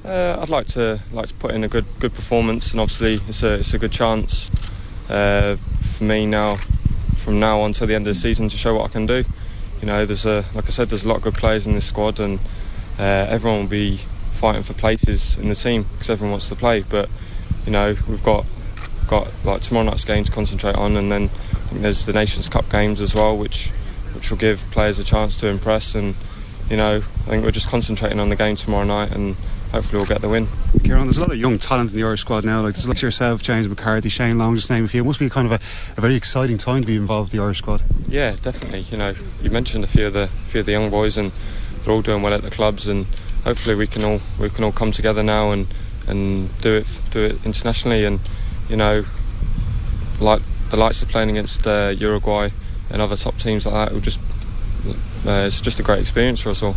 I'd like to put in a good performance, and obviously it's a good chance for me now, from now on till the end of the season, to show what I can do. You know, like I said, there's a lot of good players in this squad, and everyone will be fighting for places in the team because everyone wants to play. But you know, we've got like tomorrow night's game to concentrate on, and then I think there's the Nations Cup games as well, which will give players a chance to impress. And you know, I think we're just concentrating on the game tomorrow night, and hopefully we'll get the win. Kieran, there's a lot of young talent in the Irish squad now, like there's like yourself, James McCarthy, Shane Long, just name a few. It must be kind of a very exciting time to be involved with the Irish squad. Yeah, definitely. You know, you mentioned a few of the young boys, and they're all doing well at the clubs, and hopefully we can all come together now and do it internationally. And you know, like the likes of playing against Uruguay and other top teams like that, it's just a great experience for us all.